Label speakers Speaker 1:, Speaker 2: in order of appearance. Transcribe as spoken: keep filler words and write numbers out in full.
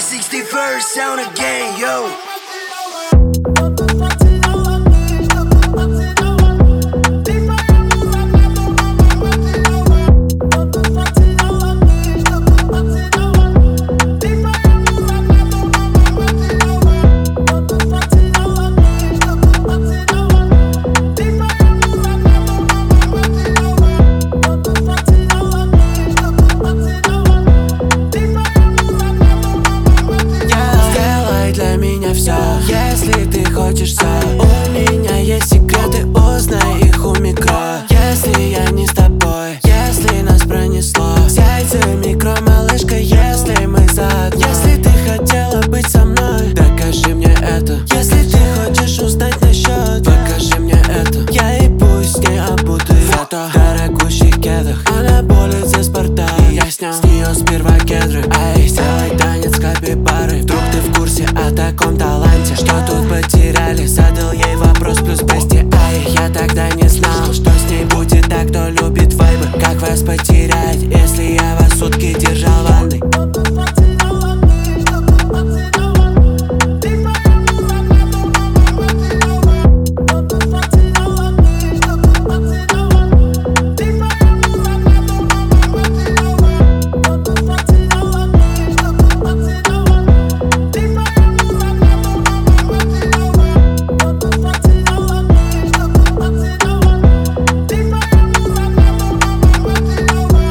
Speaker 1: sixty-first sound again, yo.
Speaker 2: Если ты хочешь все, у меня есть секреты, узнай их у микро. Если я не с тобой, если нас пронесло, сядь за микро, малышка, если мы заодно. Если ты хотела быть со мной, докажи мне это. Если ты хочешь узнать насчет, покажи мне это. Я и пусть не обутый, зато в дорогущих кедах. Она болит за Спартак, и я снял с нее сперва кедры. Эй, сделай танец капибары. Вдруг ты в курсе о таком таланте, что тут потеряли? Задал ей